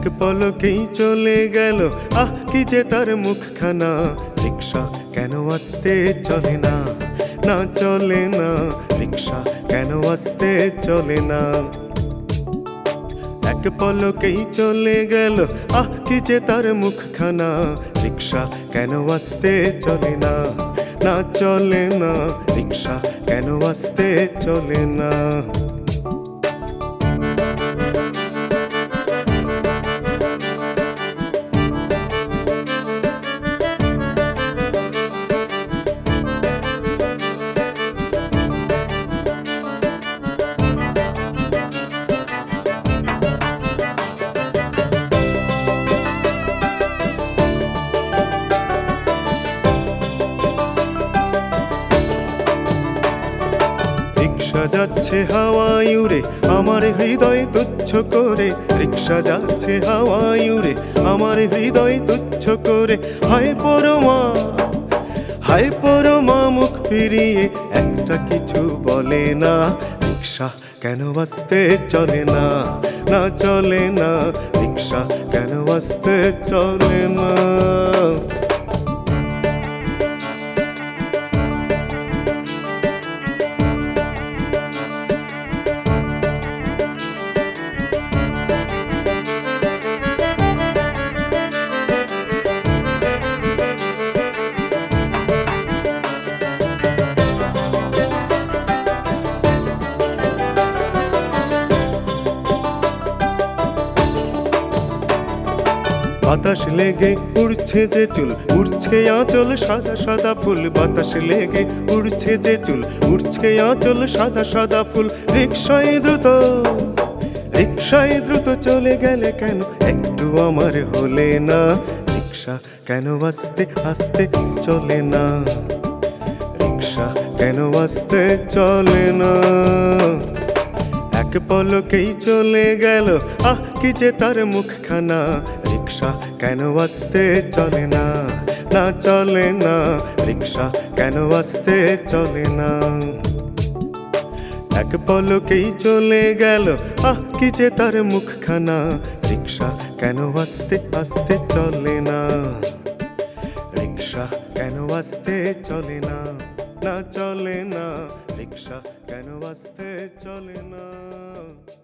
এক পলকেই চলে গেল, আহ কি যে তার মুখখানা। রিক্সা কেন আস্তে চলে না, না চলে না, রিক্সা কেন আস্তে চলে না। এক পলকেই চলে গেল, আহ কি যে তার মুখখানা। রিক্সা কেন আস্তে চলে না, না চলে না, রিক্সা কেন আস্তে চলে না। রিক্সা যাচ্ছে হাওয়ায় উড়ে, আমার হৃদয় তুচ্ছ করে। রিক্সা যাচ্ছে হাওয়ায় উড়ে, আমার হৃদয় তুচ্ছ করে। হায় পরমা, হায় পরমা, মুখ ফিরিয়ে একটা কিছু বলে না। রিক্সা কেন আস্তে চলে না, না চলে না, রিক্সা কেন আস্তে চলে না। বাতাস লেগে উড়ছে যে চুল, উড়ছে আঁচল সাদা সাদা ফুল। বাতাস লেগে উড়ছে যে চুল, উড়ছে আঁচল সাদা সাদা ফুল। রিক্সায় দ্রুত, রিক্সায় দ্রুত চলে গেলে কেন একটু আমার হলে না। রিক্সা কেন আস্তে আস্তে চলে না, রিক্সা কেন আস্তে চলে না। এক পলকেই চলে গেল, আহ কি যে তার মুখখানা। রিক্সা কেন আস্তে চলে না, না চলে না, রিক্সা কেন আস্তে চলে না। এক পলকেই চলে গেল, আহ কি যে তার মুখখানা। রিক্সা কেন আস্তে আস্তে চলে না, রিক্সা কেন আস্তে চলে না, না চলে না, রিক্সা কেন আস্তে চলে না।